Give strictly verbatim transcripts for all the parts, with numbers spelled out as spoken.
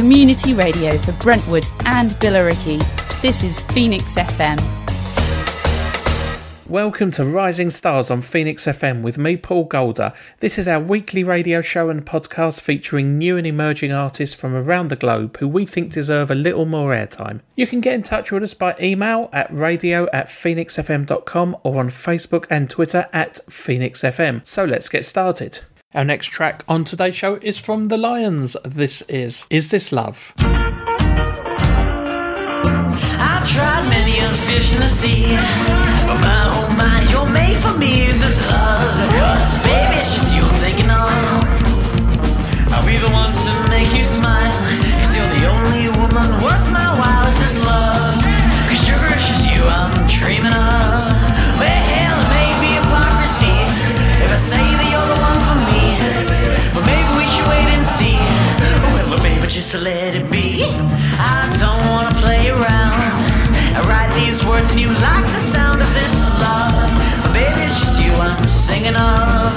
community radio for Brentwood and Billericay. This is Phoenix F M. Welcome to Rising Stars on Phoenix F M with me, Paul Golder. This is our weekly radio show and podcast featuring new and emerging artists from around the globe who we think deserve a little more airtime. You can get in touch with us by email at radio at phoenix f m dot com or on Facebook and Twitter at Phoenix F M. So let's get started. Our next track on today's show is from The Lions. This is Is This Love? I've tried many a fish in the sea, but my oh my, you're made for me. Is this love? Cause baby, it's just you I'm thinking of. I'll be the ones to make you smile, cause you're the only woman worth my while. Is this love? Cause sugar, it's just you I'm dreaming of. Well, hell, it may be hypocrisy if I say that you're the one for me, but maybe we should wait and see. Well, but baby, just let it be. I don't wanna play around. I write these words and you like the sound of this love, but baby, it's just you I'm singing of.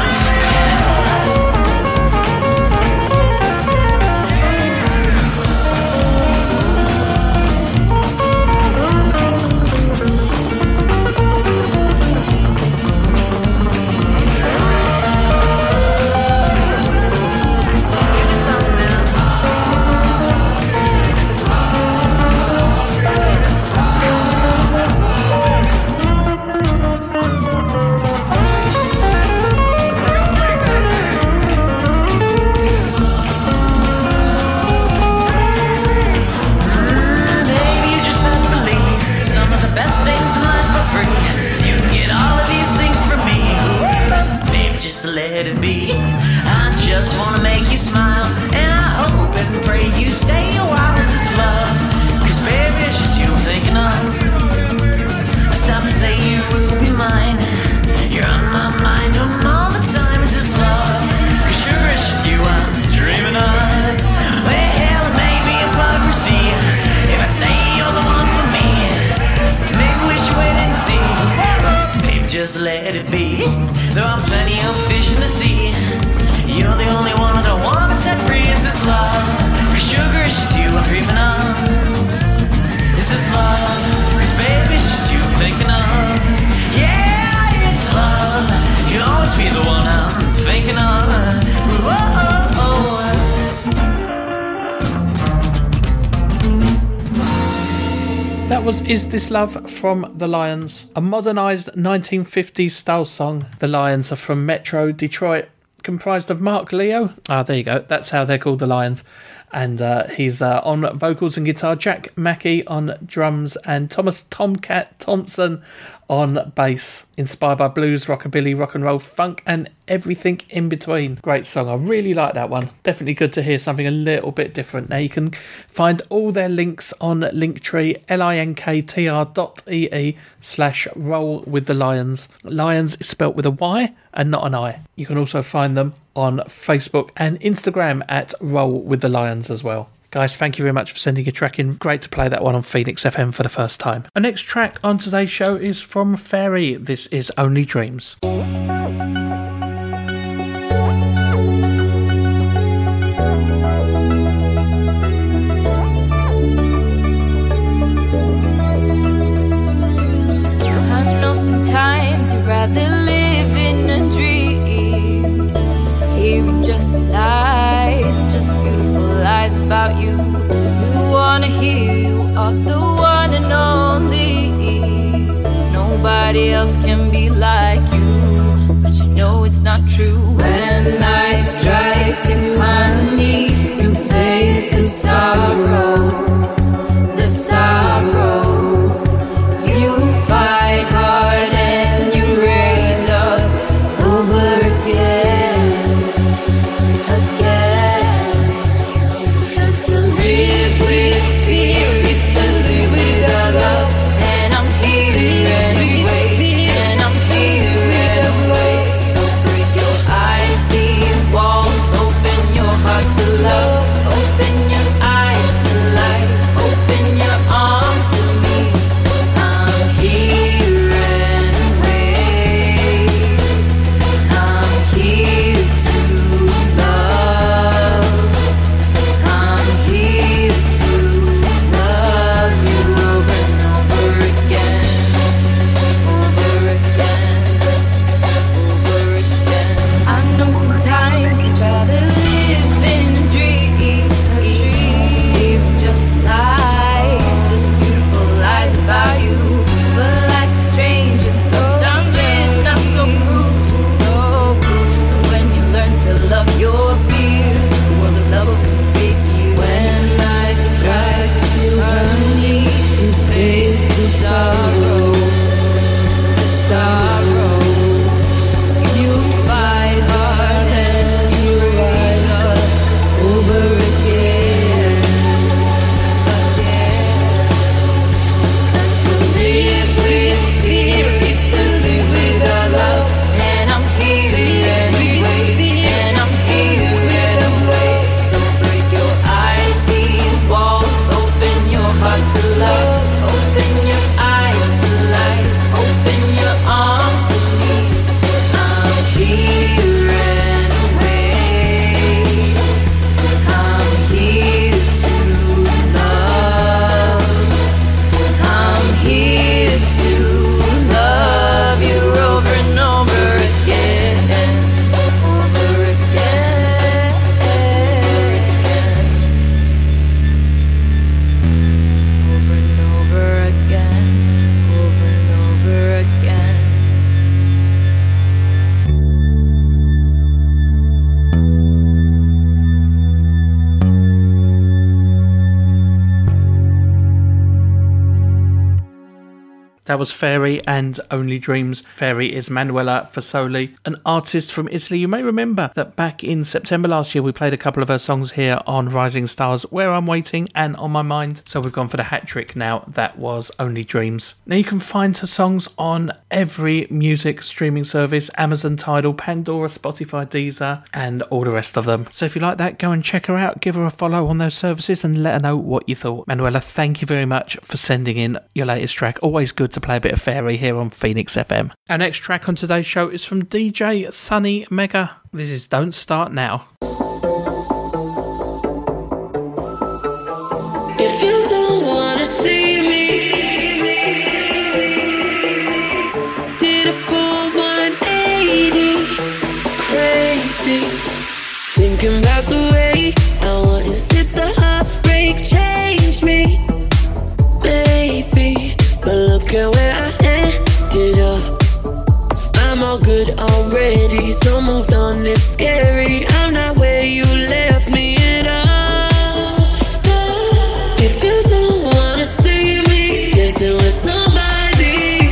Let it be. I just wanna make you smile, and I hope and pray you stay a while. Is this love? Cause baby, it's just you I'm thinking of. I stop and say you will be mine. You're on my mind all the time. Is this love? Cause sure, it's just you I'm dreaming of. Well, hell, it may be hypocrisy if I say you're the one for me. Maybe we should wait and see. Baby, just let it be. There are plenty of fish in the sea. You're the only one I don't want to set free. Is this love? Cause sugar, it's just you I'm dreaming of. Is this love? Cause baby, it's just you I'm thinking of. Yeah, it's love. You'll always be the one I'm thinking of. Whoa. That was Is This Love from The Lions, a modernised nineteen fifties style song. The Lions are from Metro, Detroit, comprised of Mark Leo. Ah, there you go. That's how they're called, The Lions. And uh, he's uh, on vocals and guitar, Jack Mackey on drums, and Thomas Tomcat Thompson on bass. Inspired by blues, rockabilly, rock and roll, funk, and everything in between. Great song. I really like that one. Definitely good to hear something a little bit different. Now you can find all their links on Linktree, linktr dot ee slash roll with the Lions. Lions is spelt with a Y and not an I. You can also find them on Facebook and Instagram at Roll with the Lions as well. Guys, thank you very much for sending a track in. Great to play that one on Phoenix F M for the first time. Our next track on today's show is from Fairy. This is Only Dreams. I know sometimes you'd rather live in a dream, hearing just lies, just beautiful lies about you. You wanna hear you are the one and only. Nobody else can be like you, but you know it's not true. When light strikes you, honey, you face the sorrow, the sorrow. You fight hard and you raise up over again, again. Cause to live with fear is to live without love. And I'm here anyway, and I'm here anyway. So break your eyes, see That was Fairy and Only Dreams. Fairy is Manuela Fasoli, an artist from Italy. You may remember that back in September last year we played a couple of her songs here on Rising Stars, Where I'm Waiting and On My Mind. So we've gone for the hat trick now. That was Only Dreams. Now you can find her songs on every music streaming service, Amazon, Tidal, Pandora, Spotify, Deezer and all the rest of them. So if you like that, go and check her out, give her a follow on those services and let her know what you thought. Manuela, thank you very much for sending in your latest track. Always good to play a bit of Fairy here on Phoenix F M. Our next track on today's show is from D J Sunny Mega. This is Don't Start Now. If you don't wanna see me, did a full one eighty, crazy, thinking about the way I once did. The heartbreak change me, baby, but look at where I ended up. I'm all good already, so moved on, it's scary. I'm not where you left me at all. So if you don't wanna see me dancing with somebody,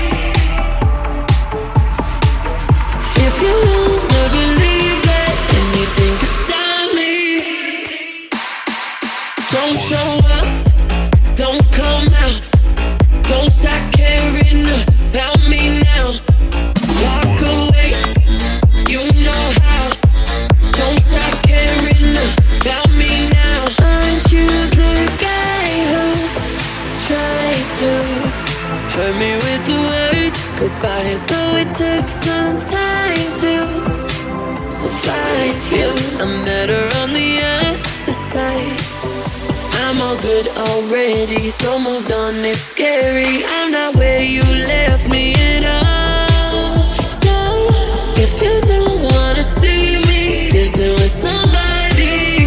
if you wanna believe that anything could stop me, don't show up, don't come out, don't stop caring about me now. Walk away, you know how. Don't stop caring about me now. Aren't you the guy who tried to hurt me with the word goodbye? Though it took some time to survive you, I'm better on the other side. I'm all good already, so moved on, it's scary. I'm not where you left me at all. So if you don't wanna see me dancing with somebody,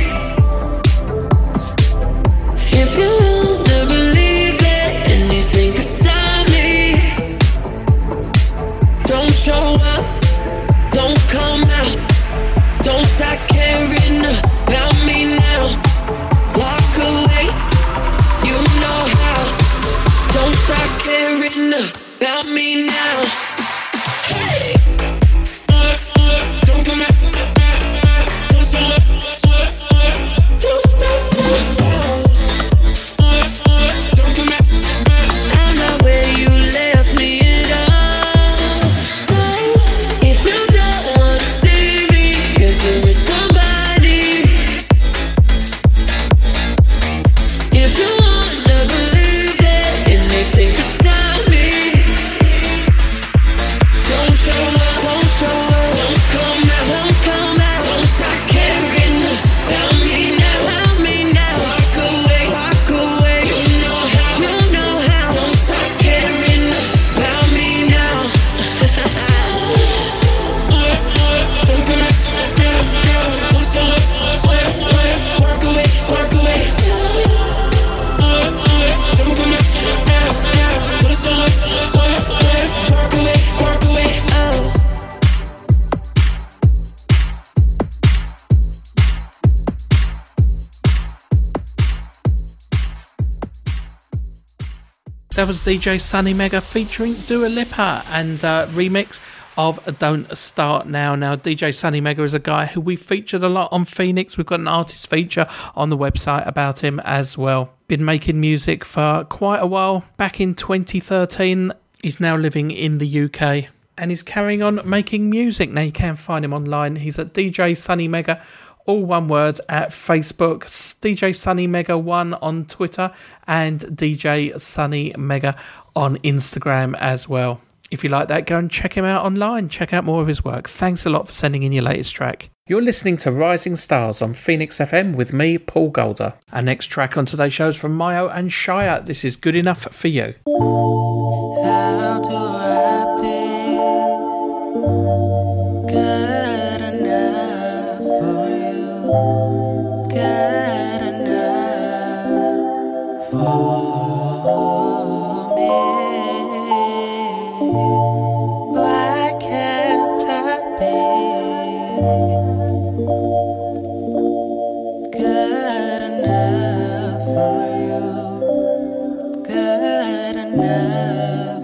if you wanna believe that anything could stop me, don't show up, don't come out, don't stop caring about me now. Walk away, you know how. Don't stop caring about me now. Hey, uh, uh, don't come back, don't stop, don't stop now. Uh, uh, don't come back, I'm not where you left me at all. So if you don't wanna see me dancing with somebody, if you wanna believe that anything could stop me, don't show up, don't show up, don't come out, don't come out, don't stop caring about me now, about me now. Walk away, walk away, you know how, you know how. Don't stop caring about me now. Don't come out, don't show up, walk away, walk away. Don't come out, don't show up, walk away, walk away. Oh. That was D J Sunny Mega featuring Dua Lipa and uh, remix of Don't Start Now. Now, D J Sunny Mega is a guy who we featured a lot on Phoenix. We've got an artist feature on the website about him as well. Been making music for quite a while. Back in twenty thirteen, he's now living in the U K and he's carrying on making music. Now, you can find him online. He's at D J Sunny Mega, all one word, at Facebook, D J Sunny Mega one on Twitter, and D J Sunny Mega on Instagram as well. If you like that, go and check him out online. Check out more of his work. Thanks a lot for sending in your latest track. You're listening to Rising Stars on Phoenix F M with me, Paul Golder. Our next track on today's show is from Mayo and Shia. This is Good Enough for You. How do I feel good enough for you? Good enough for me. Why can't I be good enough for you? Good enough.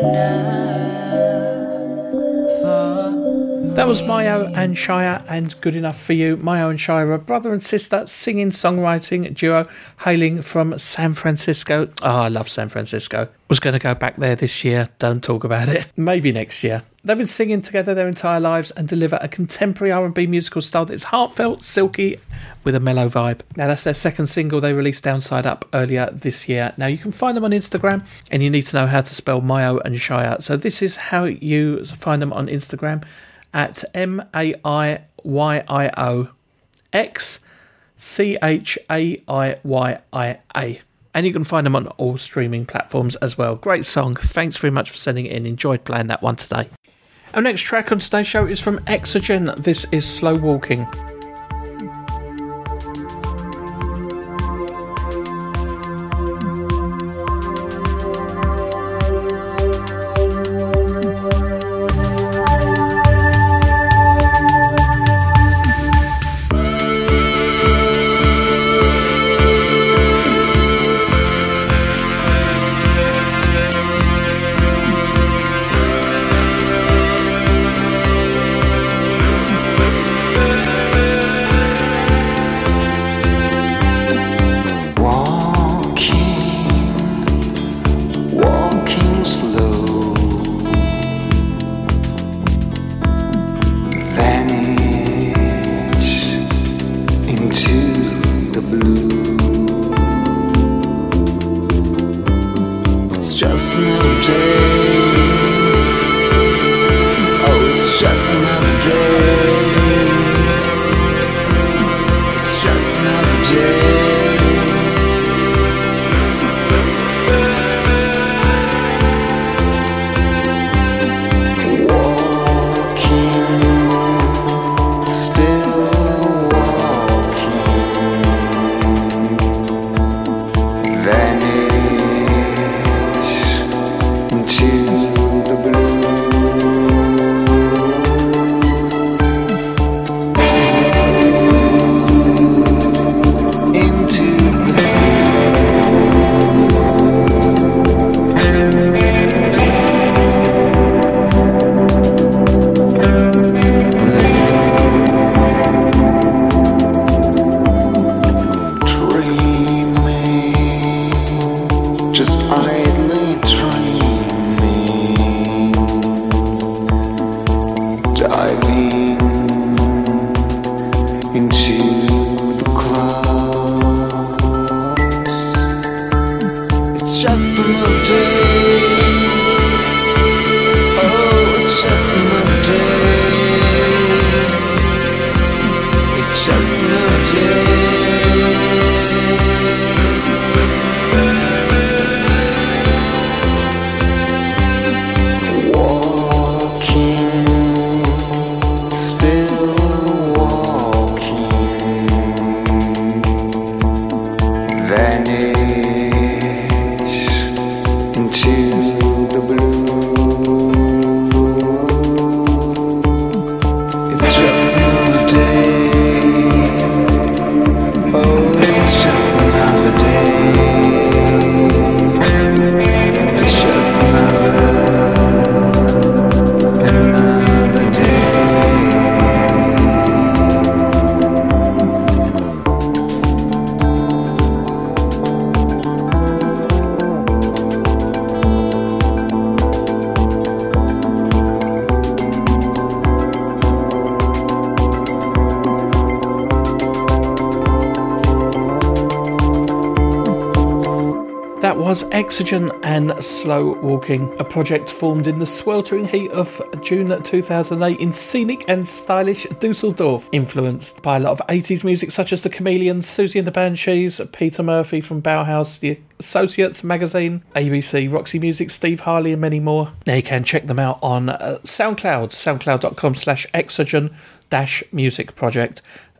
That was Mayo and Shire and Good Enough For You. Mayo and Shire are brother and sister singing songwriting duo hailing from San Francisco. Oh, I love San Francisco. Was going to go back there this year. Don't talk about it. Maybe next year. They've been singing together their entire lives and deliver a contemporary R and B musical style that's heartfelt, silky, with a mellow vibe. Now, that's their second single they released, Downside Up, earlier this year. Now, you can find them on Instagram, and you need to know how to spell Mayo and Shire. So this is how you find them on Instagram, at M A I Y I O X C H A I Y I A. And you can find them on all streaming platforms as well. Great song. Thanks very much for sending it in. Enjoyed playing that one today. Our next track on today's show is from Exogen. This is Slow Walking. Exogen and Slow Walking, a project formed in the sweltering heat of June two thousand eight in scenic and stylish Dusseldorf, influenced by a lot of eighties music such as The Chameleons, Susie and the Banshees, Peter Murphy from Bauhaus, The Associates magazine, A B C, Roxy Music, Steve Harley and many more. Now you can check them out on uh, SoundCloud, soundcloud.com slash Exogen dash music project.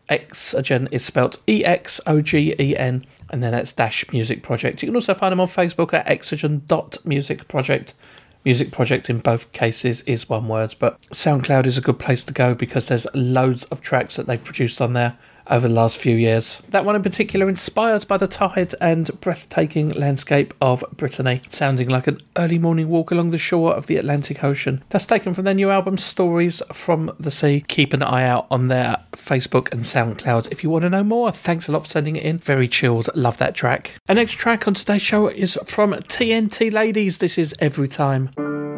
Exogen is spelt E X O G E N, and then that's dash music project. You can also find them on Facebook at exogen dot music project. Music project in both cases is one word, but SoundCloud is a good place to go because there's loads of tracks that they've produced on there over the last few years. That one in particular inspired by the tide and breathtaking landscape of Brittany, sounding like an early morning walk along the shore of the Atlantic Ocean. That's taken from their new album Stories from the Sea. Keep an eye out on their Facebook and SoundCloud if you want to know more. Thanks a lot for sending it in. Very chilled. Love that track. Our next track on today's show is from T N T Ladies. This is Every Time.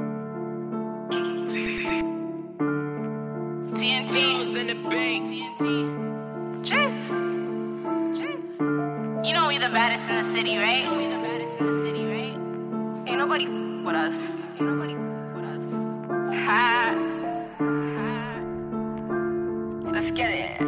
T N T's in the bank. Jeez. Jeez. You know we the baddest in the city, right? We the baddest in the city, right? Ain't nobody with us. Ain't nobody with us. Ha. Ha. Let's get it.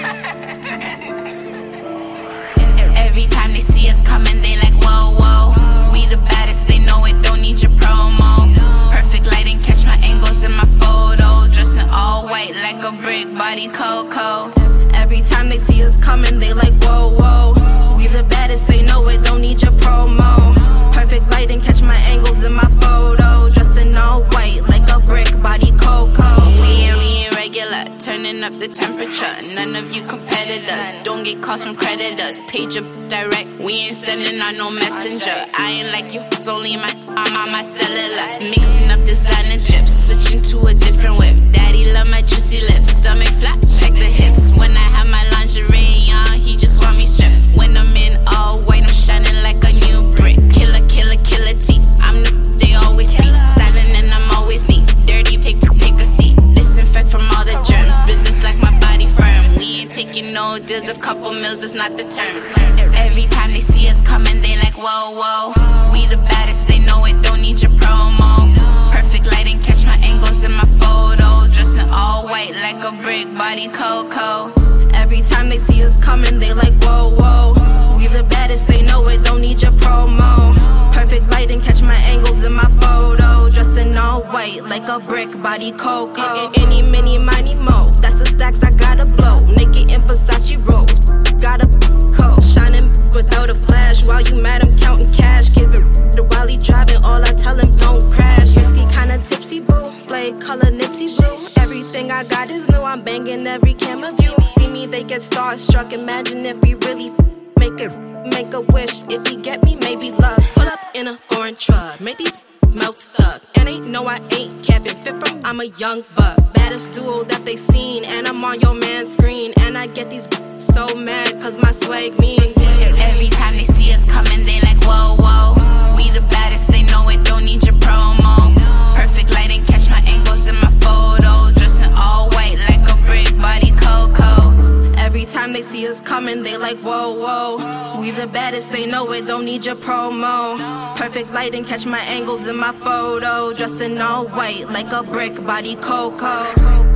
Every time they see us coming, they like, whoa, whoa. We the baddest, they know it, don't need your promo. Perfect lighting, catch my angles in my photo. Dressing all white like a brick, body Coco. Every time they see us coming, they like, whoa, whoa. We the baddest, they know it, don't need your promo. Perfect lighting, catch my angles in my photo. Dressing all white like a brick, body Coco. We ain't, we ain't regular, turning up the temperature. None of you competitors, don't get calls from creditors. Page up direct, we ain't sending out no messenger. I ain't like you, it's only my, I'm on my cellular. Mixing up designer drips, switching to a different whip. Daddy love my juicy lips, stomach flat, check the hips. When I have my lingerie on, he just want me stripped. When I'm in all white, I'm shining like a new brick. Killer, killer, killer T, I'm the, they always be. Styling and I'm always neat. Dirty, take, take a seat. Disinfect from all the germs, business like my body firm. We ain't taking no deals, a couple mils is not the term. Every time they see us coming, they like, whoa, whoa. We the baddest, they know it, don't need your promo. Perfect lighting, catch my angles in my photo. Dressing all white like a brick, body Coco. Every time they see us coming, they like, whoa, whoa. We the baddest, they know it, don't need your promo. Perfect lighting, catch my angles in my photo. Dressing all white like a brick, body Coco. Any, mini, miny, mo. That's the stacks I gotta blow. Naked in Versace rolls. Got a coat. Shining without a flash. While you mad, I'm counting cash. Give it the while he driving. All I tell him, don't crash. Risky, kinda tipsy, boo. Blade color, nipsy, blue. Everything I got is new. I'm banging every camera view. See me, they get starstruck. Imagine if we really make it. Make a wish, if he get me, maybe love. Pull up in a foreign truck, make these mouth stuck. And they know I ain't capping, fit from I'm a young buck. Baddest duo that they seen, and I'm on your man's screen. And I get these so mad, cause my swag means. Every time they see us coming, they like, whoa, whoa. We the baddest, they know it, don't need your promo. Perfect lighting, catch my angles in my photo. Dressing all white like a brick, body Coco. Every time they see us coming, they like, whoa, whoa. We the baddest, they know it, don't need your promo. Perfect lighting, catch my angles in my photo. Dressing all white like a brick, body Coco.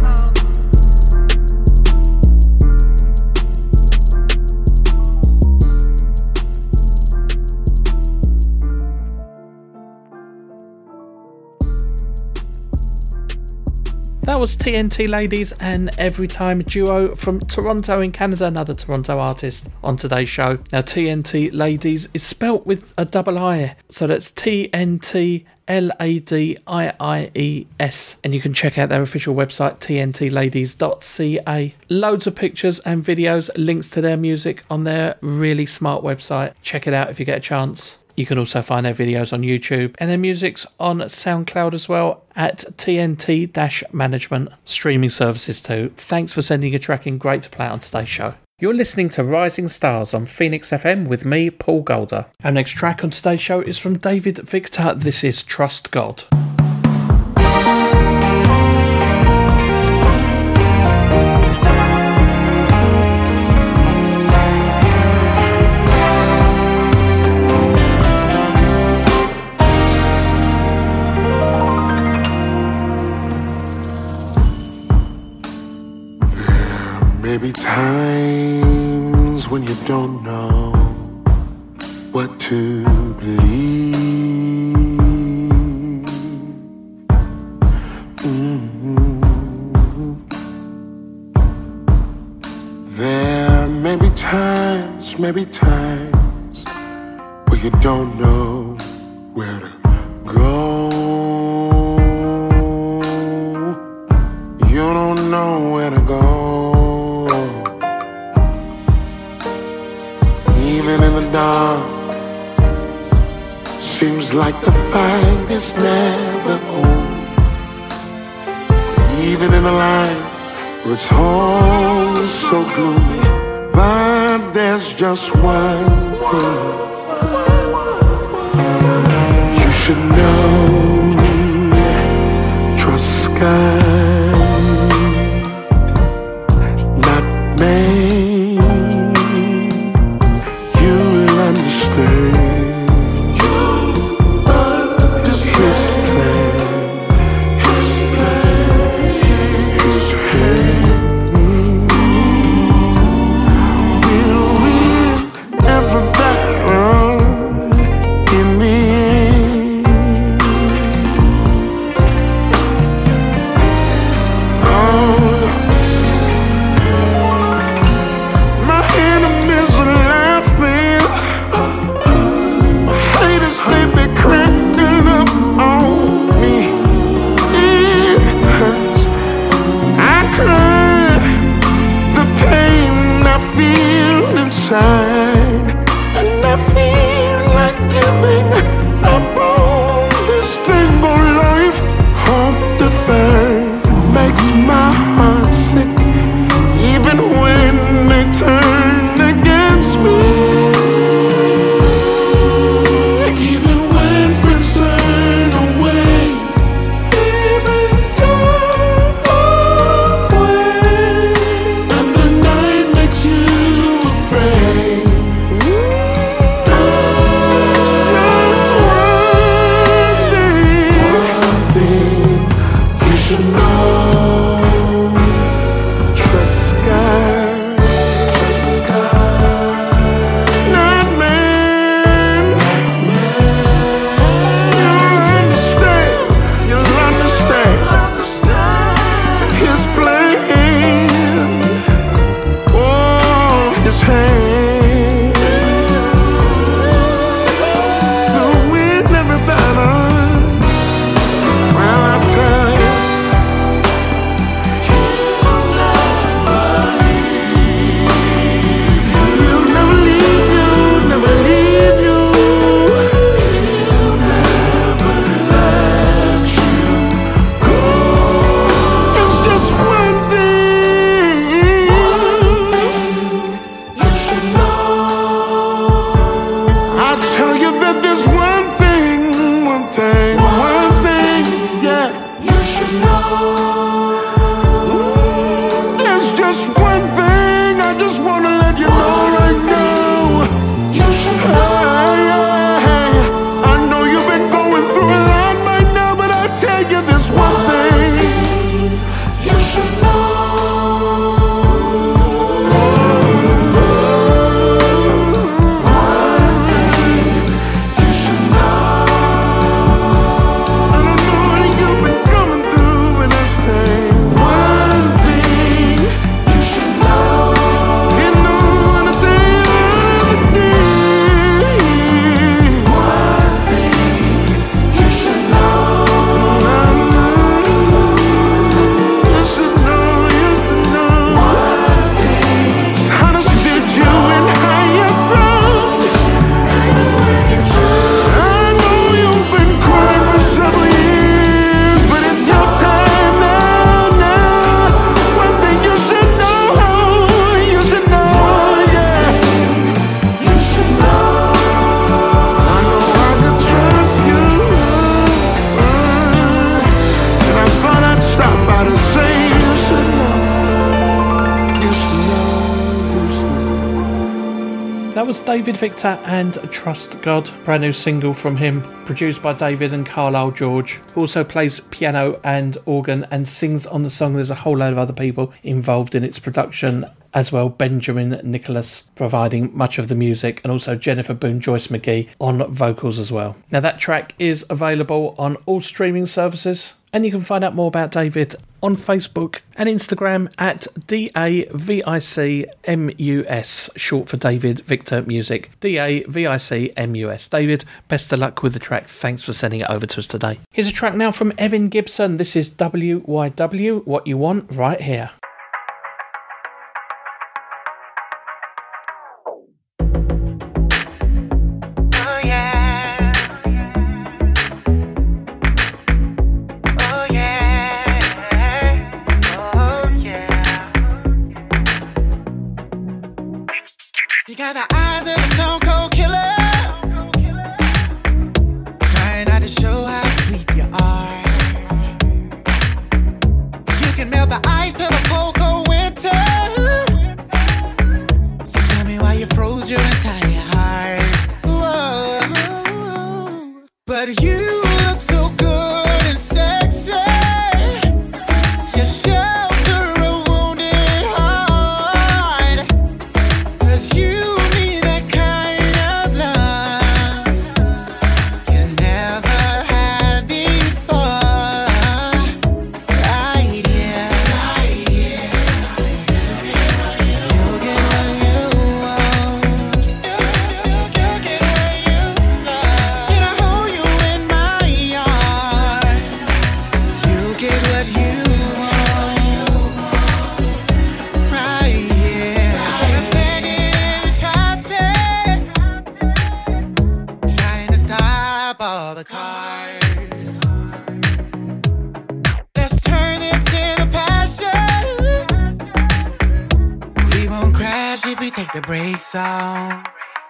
That was T N T Ladies and Every Time, duo from Toronto in Canada, another Toronto artist on today's show. Now T N T Ladies is spelt with a double I, so that's T N T L A D I I E S, and you can check out their official website T N T ladies dot C A. Loads of pictures and videos, links to their music on their really smart website. Check it out if you get a chance. You can also find their videos on YouTube, and their music's on SoundCloud as well at T N T Management, streaming services too. Thanks for sending a track in, great to play on today's show. You're listening to Rising Stars on Phoenix F M with me, Paul Golder. Our next track on today's show is from David Victor. This is Trust God. Maybe times when you don't know what to believe. Mm-hmm. There may be times, maybe times where you don't know where to go. You don't know where to go. fight is never over. Even in the light where it's all so gloomy, but there's just one thing you should know. Trust God, not man. You'll understand. You'll understand. His plan, His plan, His hand will win every battle in the end. Oh, my enemies are laughing. My haters, they be cracking up on me. It hurts. I cry the pain I feel inside, and I feel like giving up on this thing of life. Hope to find makes my heart sick, even when they turn against me. Even when friends turn away, even turn away, and the night makes you afraid. There's one thing, one thing you should know. Trust God, trust God, not man. You'll understand, you'll understand His plan. Oh, His hand will win every battle. Well, I tell you, He'll never leave you, never leave you. He'll never let you go. It's just one thing you should know. I tell you that there's one thing, one thing, one thing, yeah, you should know. There's just one thing I just want to let you know right now. You should know. I know you've been going through a lot right now, but I tell you this one thing you should know. You should know. I don't know what you've been going through, but I say one thing you should know. You know what I tell you everything. One thing you should know. You should know, you know. One thing. How to fit you and how you grow. I know you've been crying for several years, but it's your time now, now. One thing you should know, you should know, yeah. You should know. I know I can trust you, and I thought I'd stop by to say you should know. You should know, you should know. That was David Victor and Trust God, brand new single from him, produced by David and Carlisle George, who also plays piano and organ and sings on the song. There's a whole load of other people involved in its production as well. Benjamin Nicholas providing much of the music, and also Jennifer Boone Joyce McGee on vocals as well. Now that track is available on all streaming services, and you can find out more about David on Facebook and Instagram at D A V I C M U S, short for David Victor Music. D A V I C M U S. David, best of luck with the track. Thanks for sending it over to us today. Here's a track now from Evan Gibson. This is W Y W, What You Want, right here. Let's turn this into passion. We won't crash if we take the brakes off.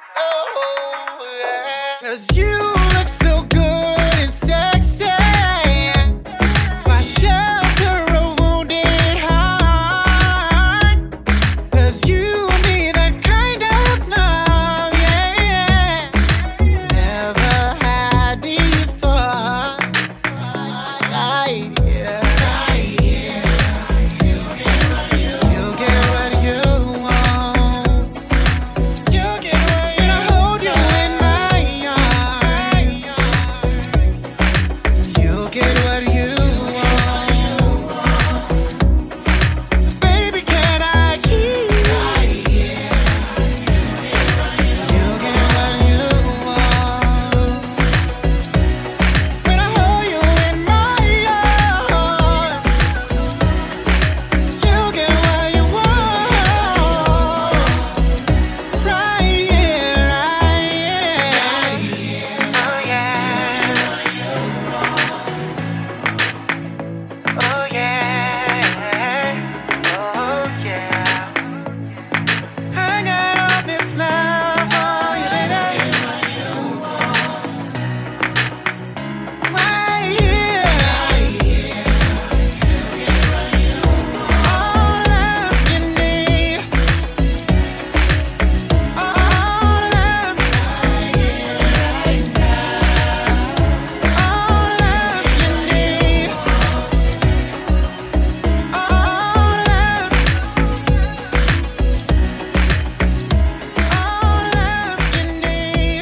Cause you look so good and sexy. Why shelter a wounded heart? Cause you need that kind of love, yeah, yeah. Never had before. Right here, right here. You get what you, you get what you want. You get what you, when I hold you in my arms. You get what you want. Baby, can I keep? You get what you want. When I hold you in my arms. You get what you want. Right here, right here. Oh yeah. Oh yeah. Oh yeah. I got all this love for you, baby. Right here. All love you need. All love. All love you need. All love. All love you need.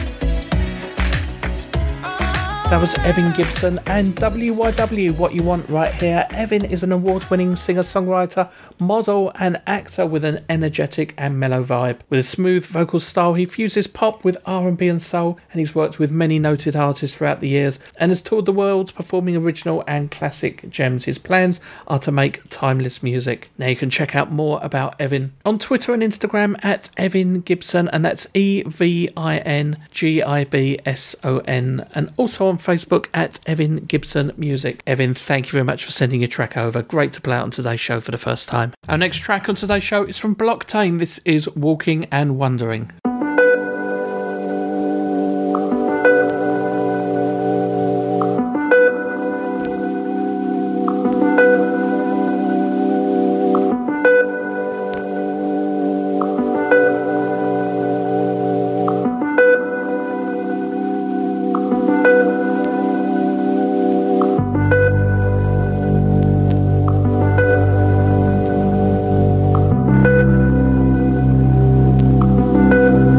That was Evan Gibson and W Y W, What You Want Right Here. Evan is an award-winning singer-songwriter, model and actor with an energetic and mellow vibe. With a smooth vocal style, he fuses pop with R and B and soul, and he's worked with many noted artists throughout the years and has toured the world performing original and classic gems. His plans are to make timeless music. Now you can check out more about Evan on Twitter and Instagram at Evan Gibson, and that's E V I N G I B S O N, and also on Facebook at Evan Gibson Music. Evan, thank you very much for sending your track over. Great to play it on today's show for the first time. Our next track on today's show is from Blocktain. This is Walking and Wondering. Walking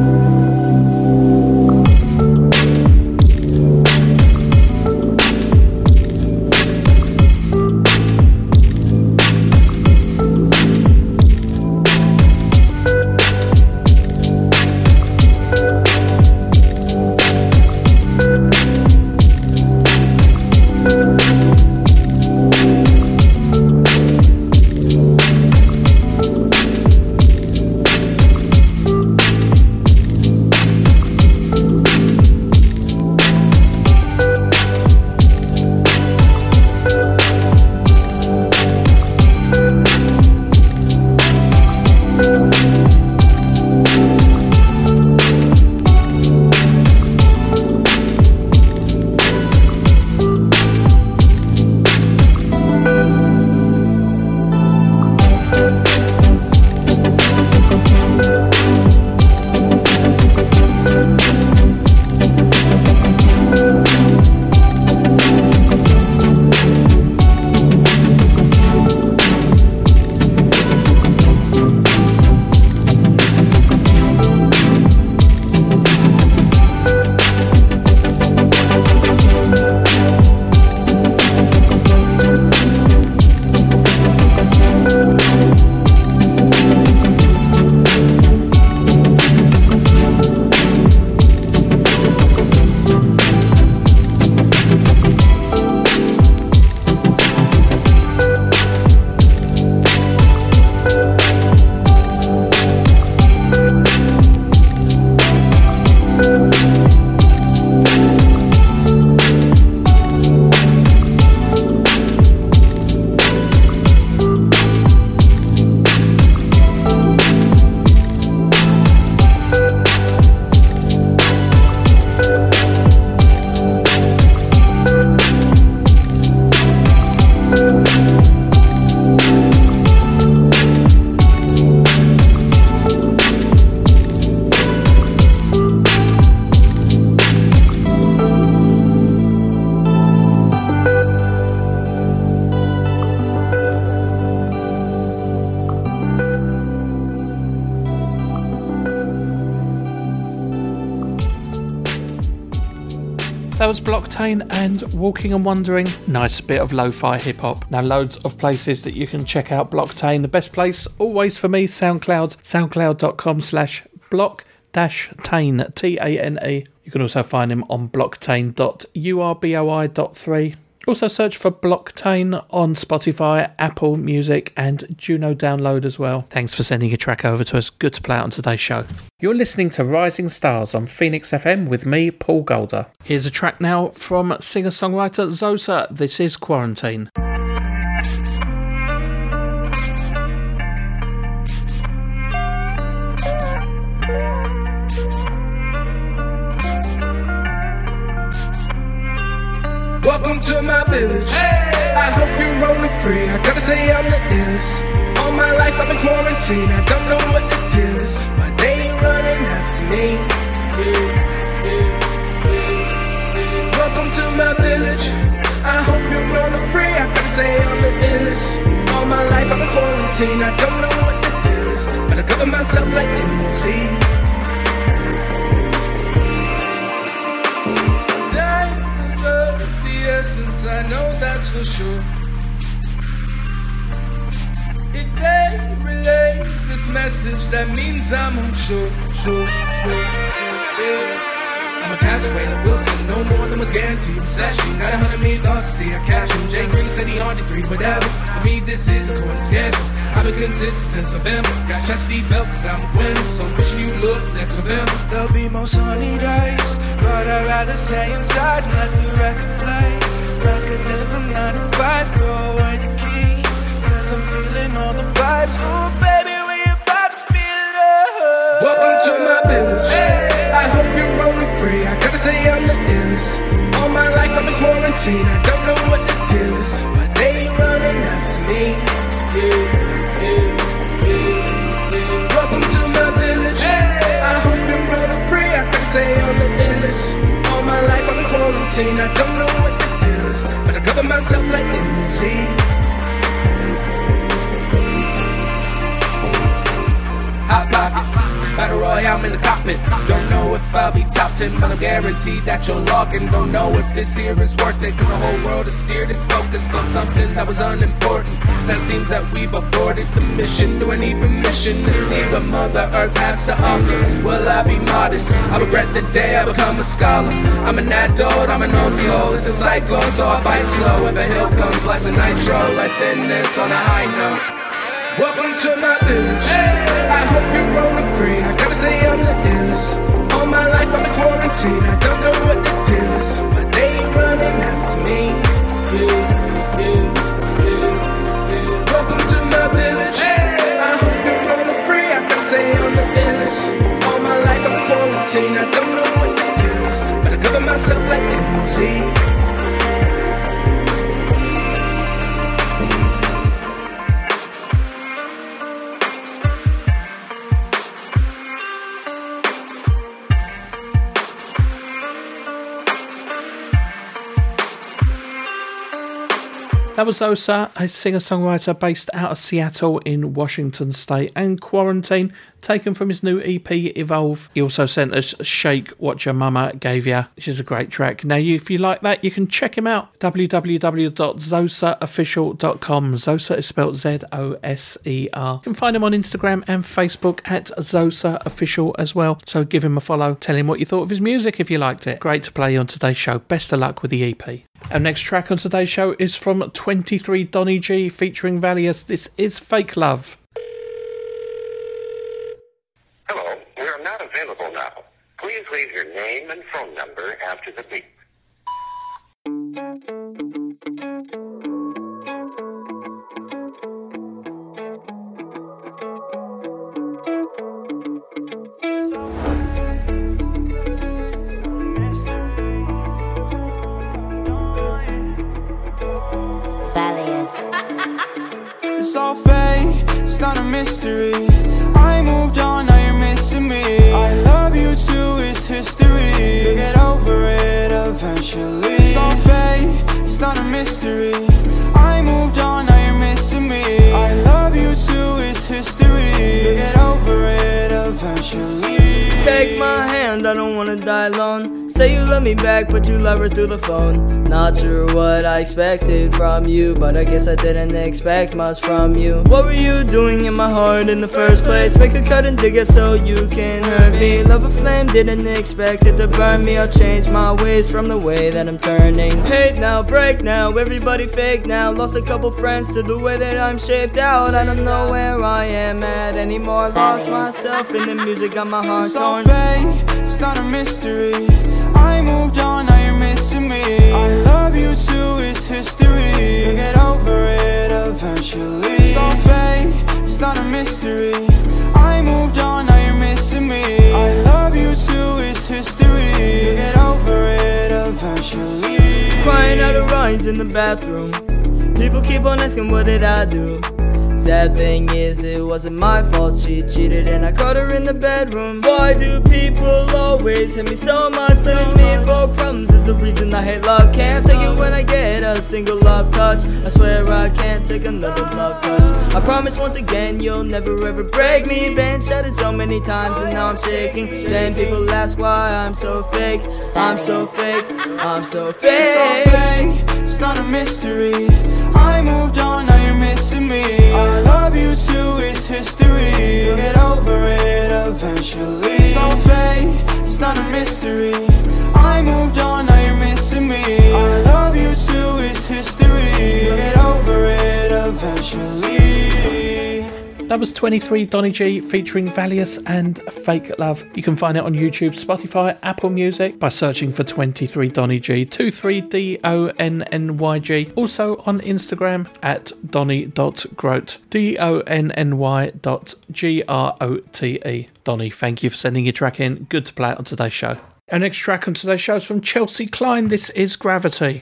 That was Blocktain and Walking and Wondering. Nice bit of lo-fi hip-hop. Now loads of places that you can check out Blocktain. The best place, always for me, SoundCloud, soundcloud.com slash block dash tain, T A N E. You can also find him on blocktain dot urboi dot three. Also search for Blocktain on Spotify, Apple Music and Juno Download as well. Thanks for sending your track over to us. Good to play it on today's show. You're listening to Rising Stars on Phoenix F M with me, Paul Golder. Here's a track now from singer-songwriter Zosa. This is Quarantine. Welcome to my village. Hey. I hope you're rolling free. I gotta say I'm the illest. All my life I've been quarantined. I don't know what the deal is. My day ain't running after me. Welcome to my village. I hope you're rolling free. I gotta say I'm the illest. All my life I've been quarantined. I don't know what the deal is, but I cover myself like Emily. I know that's for sure. It may relay this message that means I'm unsure. Sure, sure, sure. I'm a castaway like Wilson, no more than was guaranteed. Recession, got a hundred million thoughts to see. I catch him. Jay Green said he on to three, whatever. For me, this is according to schedule. I've been consistent since November. Got chastity belt cause I'm a winner. So I'm wishing you look next November. There'll be more sunny days, but I'd rather stay inside and let the record play. Rockabilly from nine to five, throw away the key, cause I'm feeling all the vibes. Ooh, baby, we about to feel love. Welcome to my village. Hey. I hope you're rolling free. I gotta say I'm the illest. All my life I've been quarantined. I don't know what the deal is. My day ain't running after me. Yeah, yeah, yeah, yeah. Welcome to my village. Hey. I hope you're rolling free. I gotta say I'm the illest. All my life I've been quarantined. I don't know what the but I cover myself like Emily. Hot pockets, battle royale, I'm in the cockpit. Don't know if I'll be top ten, but I'm guaranteed that you'll log in. Don't know if this here is worth it, cause the whole world is steered its focus on something that was unimportant. Now it seems that we've aborted the mission. Do I need permission to see what Mother Earth has to offer? Will I be modest? I regret the day I become a scholar. I'm an adult, I'm an old soul. It's a cyclone, so I bite slow. If a hill comes, less than nitro. Let's end this on a high note. Welcome to my village. Hey. I hope you're rolling free. I gotta say I'm the illest. All my life I'm in quarantine. I don't know what the deal is. My day ain't running after me. Yeah, yeah, yeah, yeah. Welcome to my village. Hey. I hope you're rolling free. I gotta say I'm the illest. All my life I'm in quarantine. I don't know what the deal is, but I cover myself like Emily. That was Zosa, a singer-songwriter based out of Seattle in Washington State, and Quarantine, taken from his new E P, Evolve. He also sent us Shake What Your Mama Gave Ya, which is a great track. Now, if you like that, you can check him out, w w w dot zosa official dot com. Zosa is spelled Z O S E R. You can find him on Instagram and Facebook at Zosa Official as well, so give him a follow. Tell him what you thought of his music if you liked it. Great to play on today's show. Best of luck with the E P. Our next track on today's show is from twenty-three Donny G featuring Valius. This is Fake Love. Hello, we are not available now. Please leave your name and phone number after the beep. It's all fake, it's not a mystery. I moved on, now you're missing me. I love you too, it's history. You'll get over it eventually. It's all fake, it's not a mystery. I moved on, now you're missing me. I love you too, it's history. You'll get over it eventually. Take my hand, I don't wanna die alone. Say you love love me back, but you love her through the phone. Not sure what I expected from you, but I guess I didn't expect much from you. What were you doing in my heart in the first place? Make a cut and dig it so you can hurt me. Love a flame, didn't expect it to burn me. I'll change my ways from the way that I'm turning. Hate now, break now, everybody fake now. Lost a couple friends to the way that I'm shaped out. I don't know where I am at anymore. Lost myself in the music, got my heart torn. It's not fake, it's not a mystery. I moved on, now you're missing me. I love you too, it's history. You'll get over it eventually. It's not fake, it's not a mystery. I moved on, now you're missing me. I love you too, it's history. You'll get over it eventually. Crying out of rise in the bathroom. People keep on asking what did I do. Sad thing is it wasn't my fault. She cheated and I caught her in the bedroom. Why do people always hit me so much? Blaming me for problems is the reason I hate love. Can't take it when I get a single love touch. I swear I can't take another love touch. I promise once again you'll never ever break me. Been shattered so many times and now I'm shaking. Then people ask why I'm so fake. I'm so fake, I'm so fake. It's not fake, it's not a mystery. I moved on, now you're missing me. I love you too, it's history. You'll get over it eventually. It's not fake, it's not a mystery. I moved on, now you're missing me. I love you too, it's history. You'll get over it eventually. That was twenty-three Donny G featuring Valius and Fake Love. You can find it on YouTube, Spotify, Apple Music by searching for twenty-three Donny G, twenty-three D O N N Y G. Also on Instagram at donny dot grote, D O N N Y dot G R O T E. Donny, thank you for sending your track in. Good to play it on today's show. Our next track on today's show is from Chelsea Klein. This is Gravity.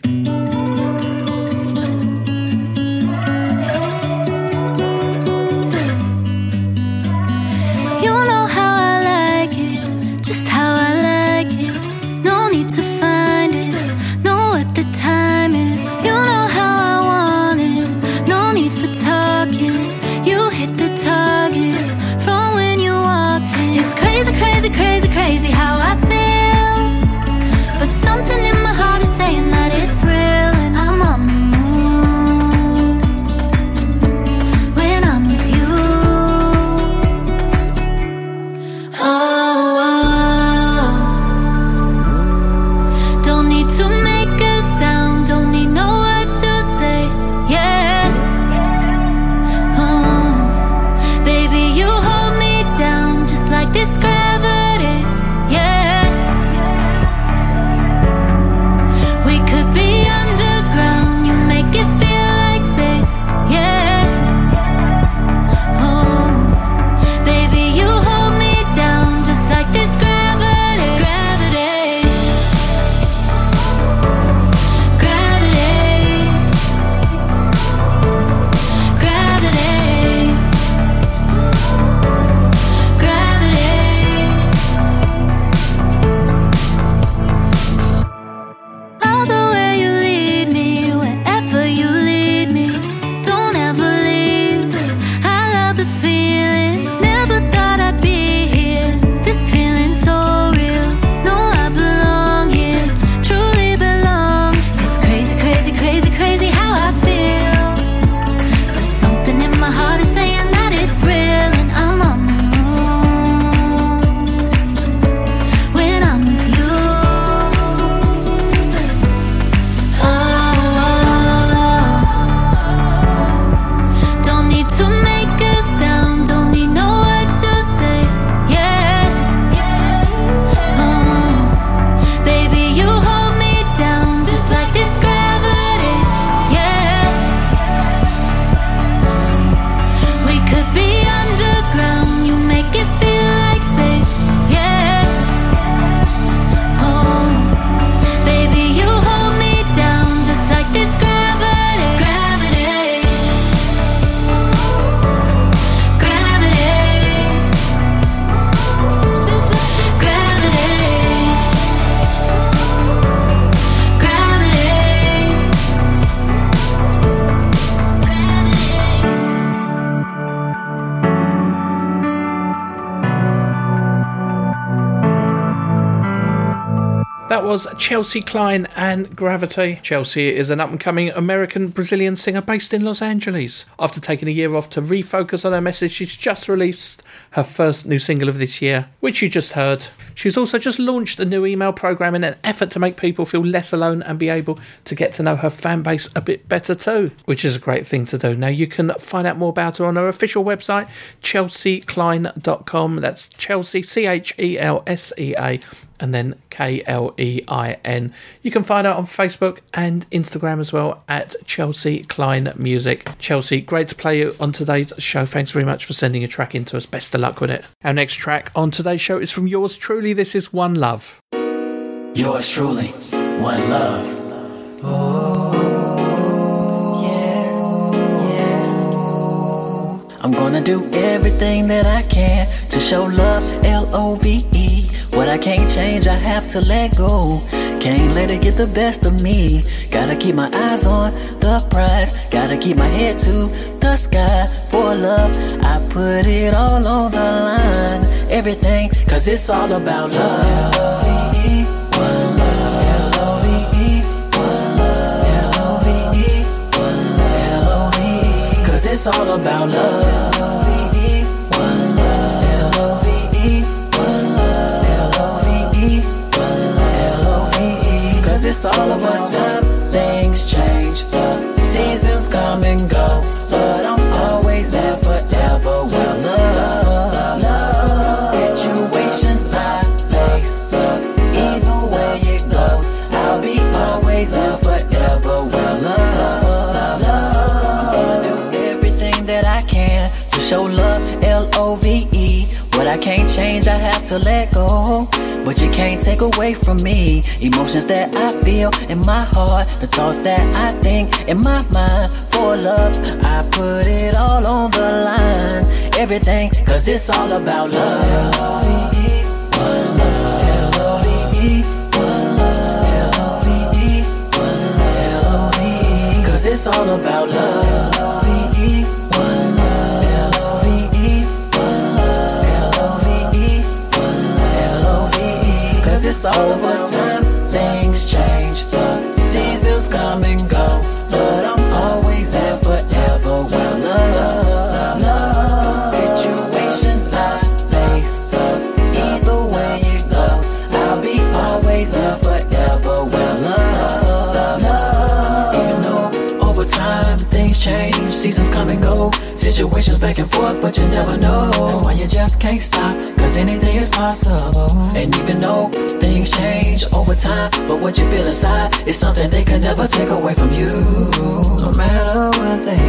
Crazy how I feel, but something in my heart is saying that it's real. was Chelsea Klein and Gravity. Chelsea is an up-and-coming American-Brazilian singer based in Los Angeles. After taking a year off to refocus on her message, she's just released her first new single of this year, which you just heard. She's also just launched a new email program in an effort to make people feel less alone and be able to get to know her fan base a bit better too, which is a great thing to do. Now you can find out more about her on her official website, chelsea klein dot com. That's Chelsea, C H E L S E A, and then K L E I N. You can find her on Facebook and Instagram as well at Chelsea Klein Music. Chelsea, great to play you on today's show. Thanks very much for sending a track in to us. Best of luck with it. Our next track on today's show is from yours truly. This is One Love. Yours truly, One Love. Oh, yeah, yeah. I'm gonna do everything that I can to show love, L O V E. What I can't change, I have to let go. Can't let it get the best of me. Gotta keep my eyes on the prize. Gotta keep my head to the sky. For love, I put it all on the line. Everything, cause it's all about love. L O V E, one love. L O V E, one love. L O V E, one love. L O V E, cause it's all about love. L O V E, one love. L O V E, one love. L O V E, one love. L O V E, cause it's all about time. Things change, but seasons come and go. But I'm always there forever. Well, love, love, situations I face, but either way it goes, I'll be always there forever. Well, love, love, I'm gonna do everything that I can to show love, L O V E. What I can't change, I have to let go. But you can't take away from me emotions that I feel in my heart, the thoughts that I think in my mind. For love, I put it all on the line. Everything, cause it's all about love. L O V E, one love. L O V E, one love. L O V E, one love. L O V E, cause it's all about love. L O V E, one love. L O V E, one love. L O V E, one love. L O V E, cause it's all about time. Things change, but seasons come and go. But I'm always there forever. Well, love, love, situations I face, but either way it goes, I'll be always there forever. Well, love, love, even though over time things change, seasons come and go, situations back and forth, but you never know. That's why you just can't stop, cause anything is possible. And even though things change over time, but what you feel inside is something they can never take away from you. No matter what they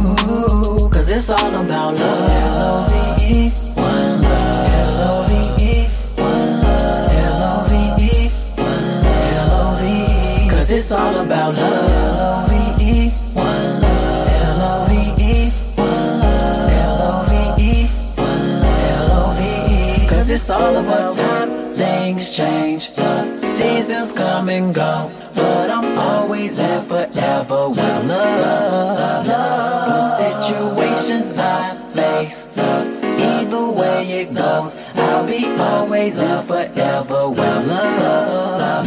do, cause it's all about love. L O V E, one love. L O V E, one love. L O V E, one love. L O V E, cause it's all about love. L O V E, one love. L O V E, one love. L O V E, one love. L O V E, cause it's all about time. Things change, but seasons come and go. But I'm always there forever. With love, love, the situations I face, love, either way it goes, I'll be always there forever. Well, love, love,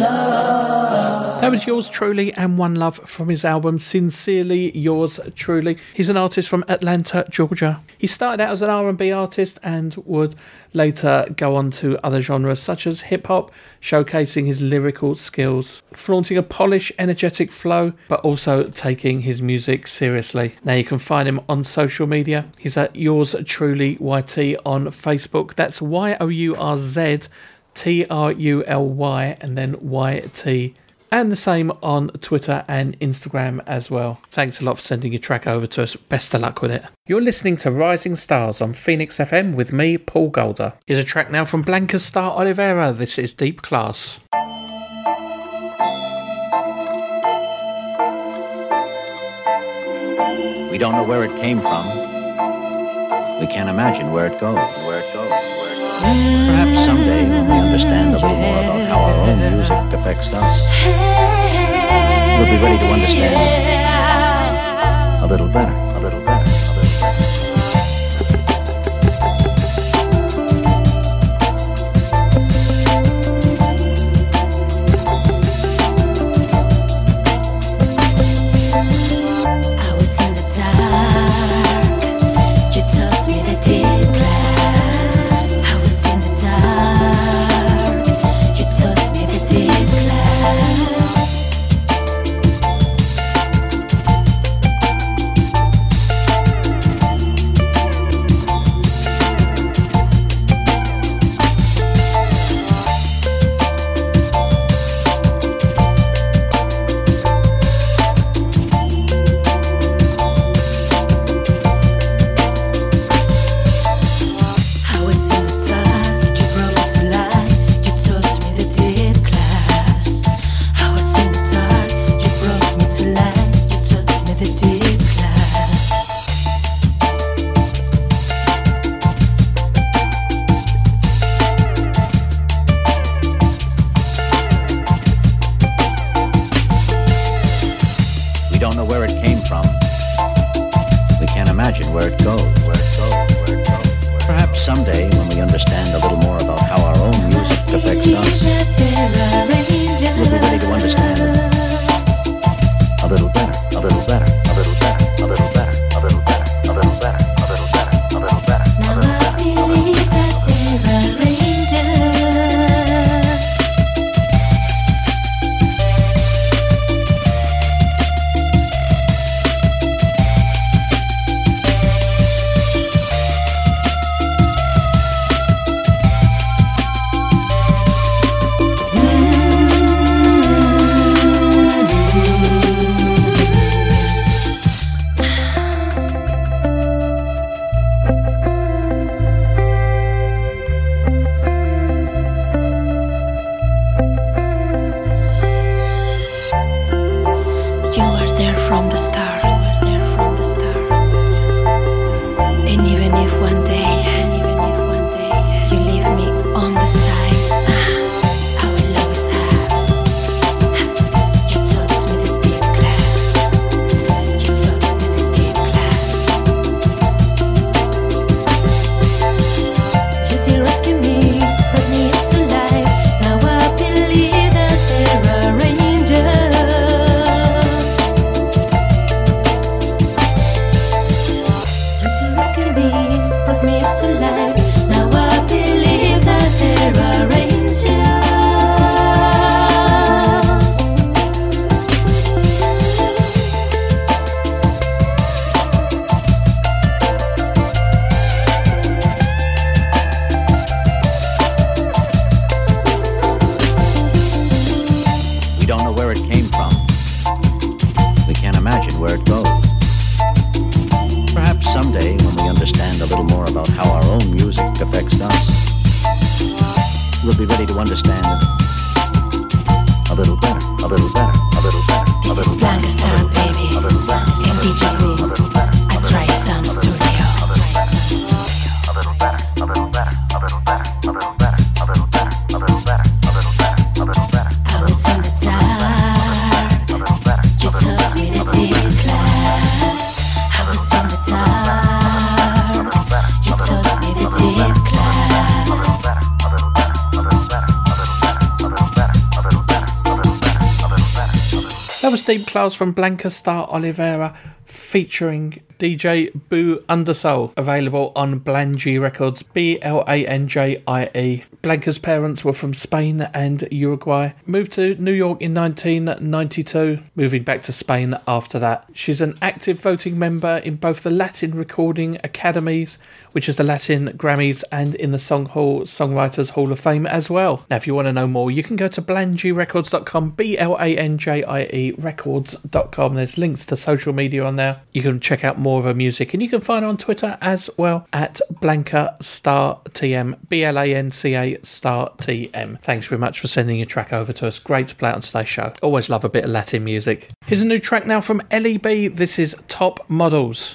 love. That was Yours Truly and One Love from his album Sincerely Yours Truly. He's an artist from Atlanta, Georgia. He started out as an R and B artist and would later go on to other genres such as hip-hop, showcasing his lyrical skills, flaunting a polished, energetic flow, but also taking his music seriously. Now you can find him on social media. He's at Yours Truly Y T on Facebook. That's Y O U R Z T R U L Y and then Y T. And the same on Twitter and Instagram as well. Thanks a lot for sending your track over to us. Best of luck with it. You're listening to Rising Stars on Phoenix F M with me, Paul Golder. Here's a track now from Blanca Star Oliveira. This is Deep Class. We don't know where it came from. We can't imagine where it goes. Where it goes. Where it goes. Perhaps someday when we understand a little more about how our own music affects us, we'll be ready to understand a little better, a little better, a little better. don't know where it came from. We can't imagine where it goes, where it goes, where it goes. Perhaps someday, when we understand a little more about how our own music affects us, we'll be ready to understand it a little better, a little better, a little better, a little better, a little better, a little better, a little better, a little better. Now I believe that there are angels. From the start, there from the start, and even if one day, and even if one day you leave me on the side, I will always have. You taught me the deep class. You taught me the deep class. You did rescue me, brought me into life. Now I believe that there are angels. Put me up to life. Now I believe that there are We don't know where it came from. We can't imagine where it goes. Perhaps someday, when we understand a little more about how our own music affects us, we'll be ready to understand it a little better, a little better, a little better, a little better. This is Blanca Star, baby, and D J Boo at Dry Sound Studio. A little better, a little better, a little better, a little better, a little better, a little better, a little better, a little better. I was in the dark. You taught me the deep class. I was in the dark. You taught me the deep class. That was Deep Class from Blanca Star Oliveira featuring D J Boo Undersoul, available on Blangy Records, B L A N J I E. Blanca's parents were from Spain and Uruguay. Moved to New York in nineteen ninety-two, moving back to Spain after that. She's an active voting member in both the Latin Recording Academies, which is the Latin Grammys, and in the Song Hall Songwriters Hall of Fame as well. Now, if you want to know more, you can go to blangy records dot com, B L A N J I E records dot com. There's links to social media on there. You can check out more of her music, and you can find her on Twitter as well at Blanca Star T M, B L A N C A Star T M. Thanks very much for sending your track over to us. Great to play it on today's show. Always love a bit of Latin music. Here's a new track now from L E B. This is Top Models.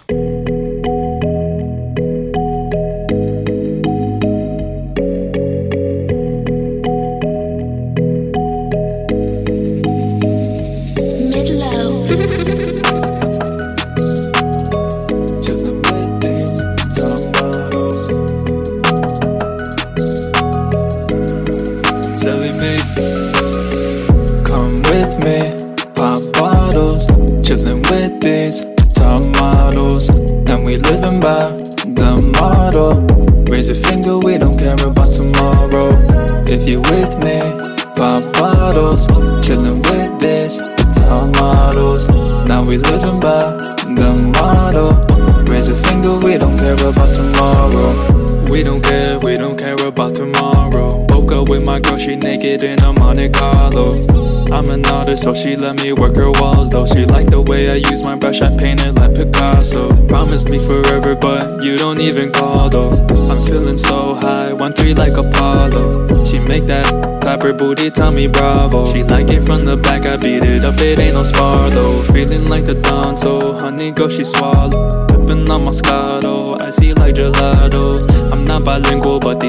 Chillin' with these top models, and we living by the motto. Raise a finger, we don't care about tomorrow. If you with me, pop bottles. Chillin' with these top models, now we living by the motto. Raise a finger, we don't care about tomorrow. We don't care, we don't care about tomorrow. Woke up with my girl, she naked in a Monte Carlo. I'm an artist, so she let me work her walls, though. She liked the way I use my brush, I painted like Picasso. Promised me forever, but you don't even call, though. I'm feeling so high, one three like Apollo. She make that clap her booty, tell me bravo. She like it from the back, I beat it up, it ain't no spar, though. Feeling like the Don, so honey, go, she swallow. Sippin' on Moscato, I see like gelato. I'm not bilingual, but these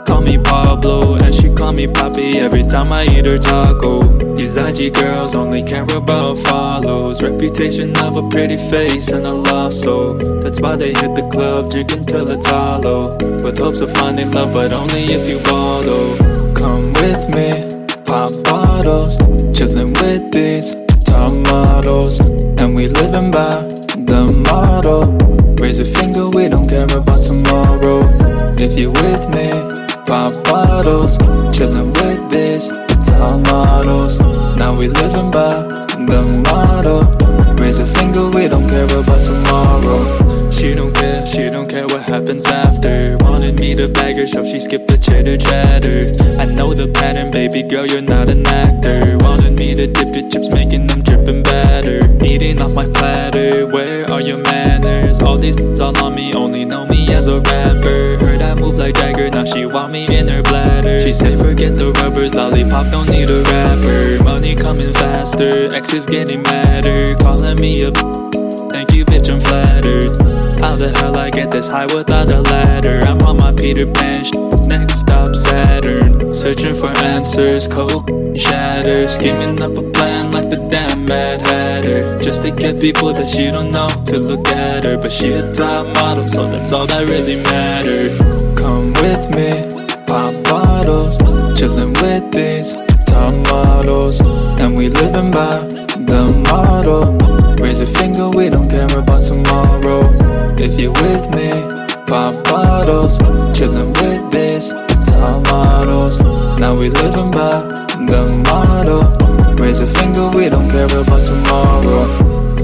call me Pablo, and she call me Papi every time I eat her taco. These I G girls only care about follows, reputation of a pretty face and a lost soul. That's why they hit the club drinking till it's hollow, with hopes of finding love, but only if you borrow. Come with me, pop bottles, chillin' with these top models, and we living by the motto. Raise a finger, we don't care about tomorrow. If you with me, pop bottles, chillin' with these top models. Now we living by the motto. Raise a finger, we don't care about tomorrow. She don't care, she don't care what happens after. Wanted me to bag her, so she skipped the chitter chatter. I know the pattern, baby girl, you're not an actor. Wanted me to dip your chips, making them drippin' batter. Eating off my platter, where are your manners? All these all on me, only know me as a rapper. Heard I move like Jagger, now she want me in her bladder. She said forget the rubbers, lollipop don't need a rapper. Money coming faster, ex is getting madder. Calling me a thank you bitch, I'm flattered. How the hell I get this high without a ladder? I'm on my Peter Pan sh- next stop Saturn. Searching for answers, cold shatter. Scheming up a plan like the damn Mad Hatter, just to get people that she don't know to look at her. But she a top model, so that's all that really mattered. Come with me, pop bottles, chillin' with these top models, and we living by the motto. Raise a finger, we don't care about tomorrow. If you with me, pop bottles, chillin' with these top models. Now we living by the motto. Raise a finger, we don't care about tomorrow.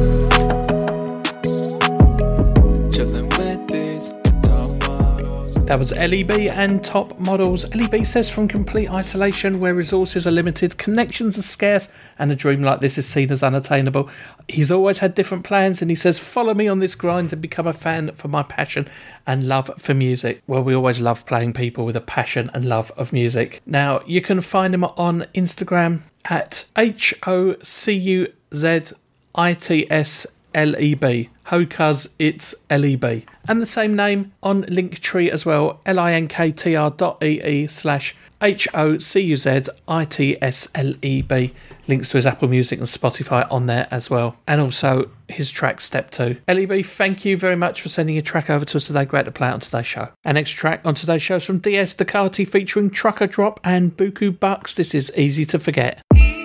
That was L E B and Top Models. L E B says from complete isolation where resources are limited, connections are scarce, and a dream like this is seen as unattainable. He's always had different plans, and he says, follow me on this grind and become a fan for my passion and love for music. Well, we always love playing people with a passion and love of music. Now, you can find him on Instagram at H O C U Z I T S L E B. Ho cuz it's L E B. And the same name on Linktree as well, linktr dot ee slash H O C U Z I T S L E B. Links to his Apple Music and Spotify on there as well. And also his track Step two. L E B, thank you very much for sending your track over to us today. Great to play it on today's show. Our next track on today's show is from D S Ducati featuring Trucker Drop and Buku Bucks. This is Easy to Forget.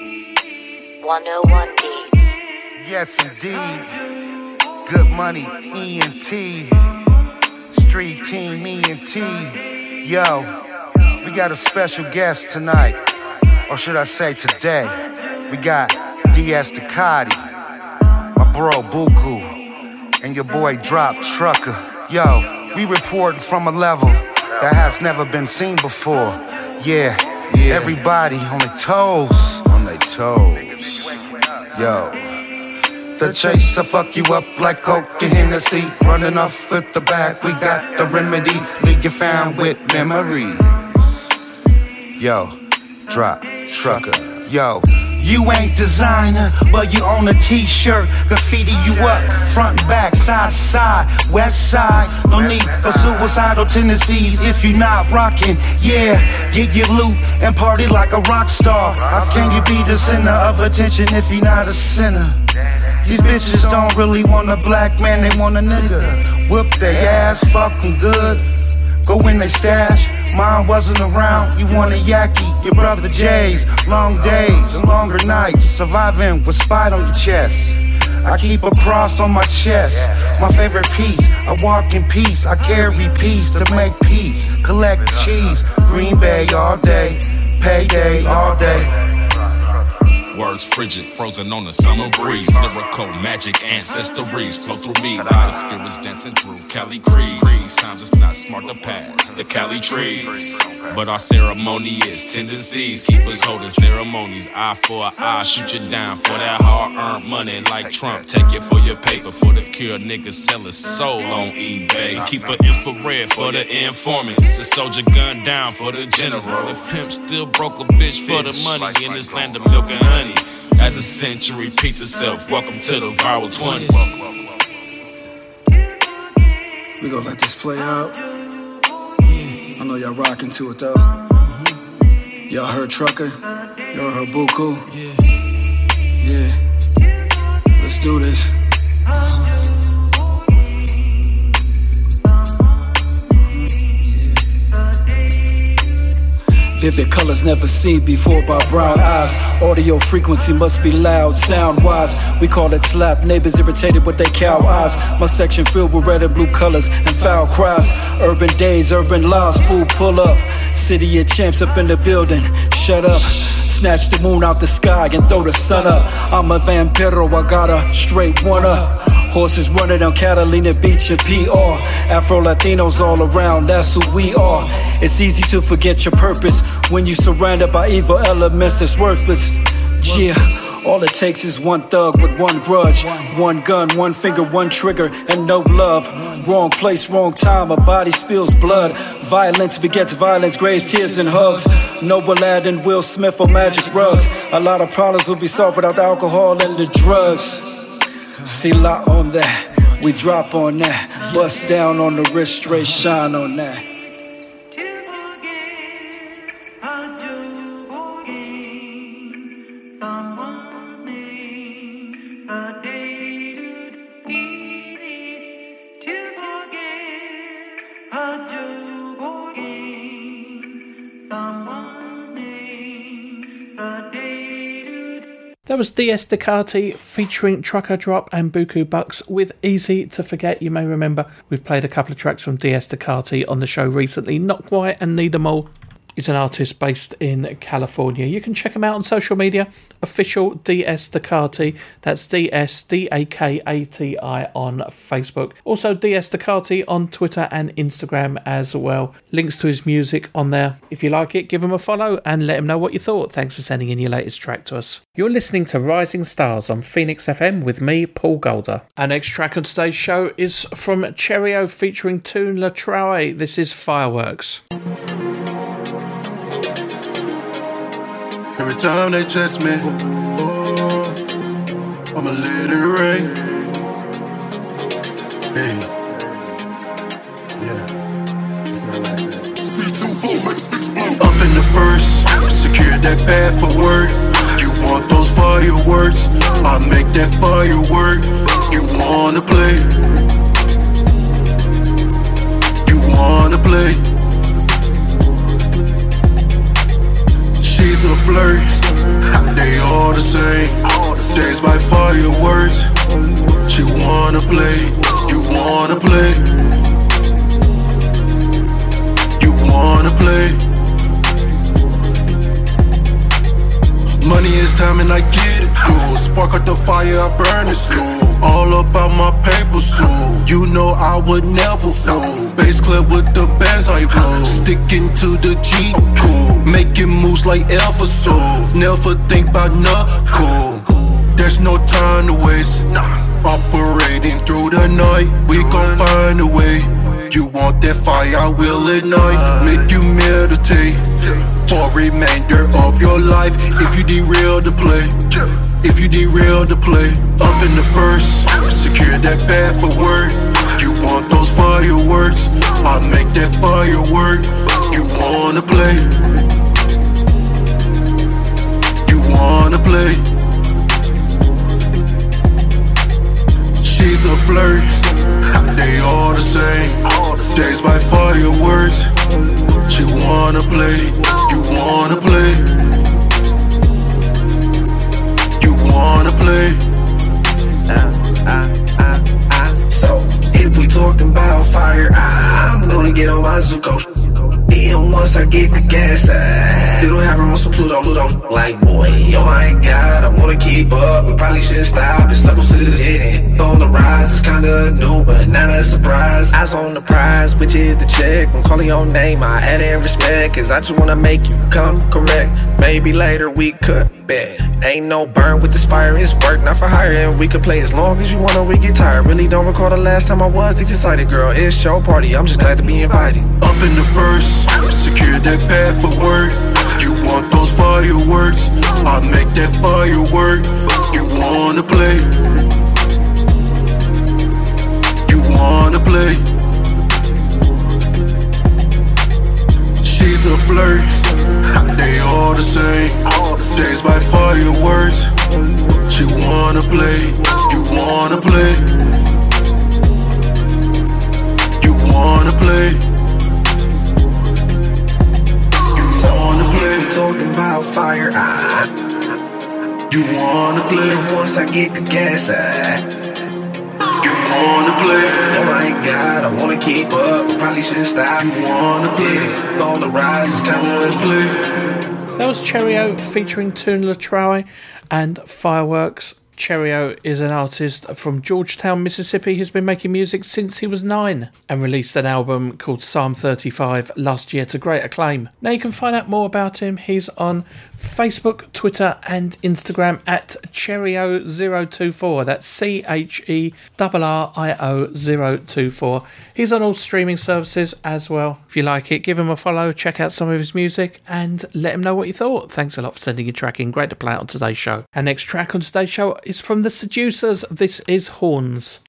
one oh one Beats. Yes, indeed. Good money, E and T. Street team, E and T. Yo, we got a special guest tonight. Or should I say today? We got D S Ducati, my bro Buku, and your boy Drop Trucker. Yo, we reporting from a level that has never been seen before. Yeah, yeah. Everybody on their toes. On their toes. Yo. The chase will fuck you up like Coke and Hennessy. Running off with the back, we got the remedy. Leave you found with memories. Yo, Drop Trucker. Yo, you ain't designer, but you own a t-shirt. Graffiti you up, front and back, side to side, west side. No need for suicidal tendencies if you not rocking. Yeah, get your loot and party like a rock star. How can you be the center of attention if you're not a sinner? These bitches don't really want a black man, they want a nigga. Whoop their ass, fuck them good. Go in they stash, mine wasn't around. You want a yaki, your brother Jay's. Long days and longer nights, surviving with spite on your chest. I keep a cross on my chest, my favorite piece. I walk in peace, I carry peace to make peace. Collect cheese, Green Bay all day, payday all day. Words frigid, frozen on the summer breeze. Lyrical magic ancestries flow through me like the spirits dancing through Cali Creeks. Times it's not smart to pass the Cali trees, but our ceremony is tendencies. Keep us holding ceremonies, eye for an eye, shoot you down for that hard-earned money like Trump. Take it for your paper, for the cure, niggas sell his soul on eBay. Keep an infrared for the informants, the soldier gun down for the general. The pimp still broke a bitch for the money in this land of milk and honey. As a century repeats itself, welcome to the viral twenties. We gon' let this play out. Yeah. I know y'all rockin' to it though. Y'all heard Trucker? Y'all heard Buku? Yeah. Yeah. Let's do this. Vivid colors never seen before by brown eyes. Audio frequency must be loud, sound wise. We call it slap. Neighbors irritated with their cow eyes. My section filled with red and blue colors and foul cries. Urban days, urban lives, food pull up. City of champs up in the building. Shut up. Snatch the moon out the sky and throw the sun up. I'm a vampiro, I got a straight one up. Horses running on Catalina Beach and P R. Afro-Latinos all around, that's who we are. It's easy to forget your purpose when you surrounded by evil elements that's worthless. Yeah, all it takes is one thug with one grudge. One gun, one finger, one trigger, and no love. Wrong place, wrong time, a body spills blood. Violence begets violence, graves, tears, and hugs. No Aladdin, Will Smith, or magic rugs. A lot of problems will be solved without the alcohol and the drugs. See lot on that, we drop on that. Bust down on the wrist, straight shine on that. That was D S Ducati featuring Trucker Drop and Buku Bucks with Easy to Forget. You may remember we've played a couple of tracks from D S Ducati on the show recently. Not Quite and Need 'Em All is an artist based in California. You can check him out on social media. Official D S Ducati. That's D S D A K A T I on Facebook. Also D S Ducati on Twitter and Instagram as well. Links to his music on there. If you like it, give him a follow and let him know what you thought. Thanks for sending in your latest track to us. You're listening to Rising Stars on Phoenix F M with me, Paul Golder. Our next track on today's show is from Cherio featuring Toon Latraue. This is Fireworks. Every time they test me, I'ma let it rain. Hey, yeah, C two four makes things blow. Up in the first, secure that pad for work. You want those fireworks? I make that firework. You wanna play? You wanna play? She's a flirt, they all the same. Days by fireworks. She wanna play, you wanna play. You wanna play. Money is time and I get it, yo. Spark out the fire, I burn it slow. All about my paper, so you know I would never fold. Bass clip with the bands I blow. Sticking to the G code, making moves like Alpha Soul. Never think about knuckle. There's no time to waste. Operating through the night, we gon' find a way. You want that fire, I will ignite. Make you meditate for remainder of your life. If you derail the play, if you derail the play. Up in the first, secure that pad for work. You want those fireworks? I make that firework. You wanna play? You wanna play? She's a flirt, they all the same. Days by fireworks. She wanna play, you wanna play. You wanna play. Uh, uh, uh, uh. So, if we talking about fire, I'm gonna get on my Zuko. Then once I get the gas, I don't have her on some Pluto, Pluto. Like, boy, oh my god, I wanna keep up, but probably should stop. It's levels to the hitting. On the rise, it's kinda new, but not a surprise. Eyes on the prize, which is the check. I'm calling your name, I add in respect, cause I just wanna make you come correct. Maybe later we could bet. Ain't no burn with this fire, it's work, not for hire. And we could play as long as you wanna, we get tired. Really don't recall the last time I was this excited, girl. It's show party, I'm just glad to be invited. Up in the first, secure that pad for work. You want those fireworks? I make that firework. You wanna play? You wanna play? get the gas. I You wanna play? Oh my God, I wanna keep up. Probably should stop. You wanna play? All the rides is kinda play. That was Cheerio featuring Toon Latraue and Fireworks. Cheerio is an artist from Georgetown, Mississippi, who's been making music since he was nine and released an album called Psalm thirty-five last year to great acclaim. Now you can find out more about him. He's on Facebook, Twitter and Instagram at Cheerio zero two four. That's C H E R R I O zero two four. He's on all streaming services as well. If you like it, give him a follow, check out some of his music and let him know what you thought. Thanks a lot for sending your track in. Great to play it on today's show. Our next track on today's show is from The Seducers. This is Horns.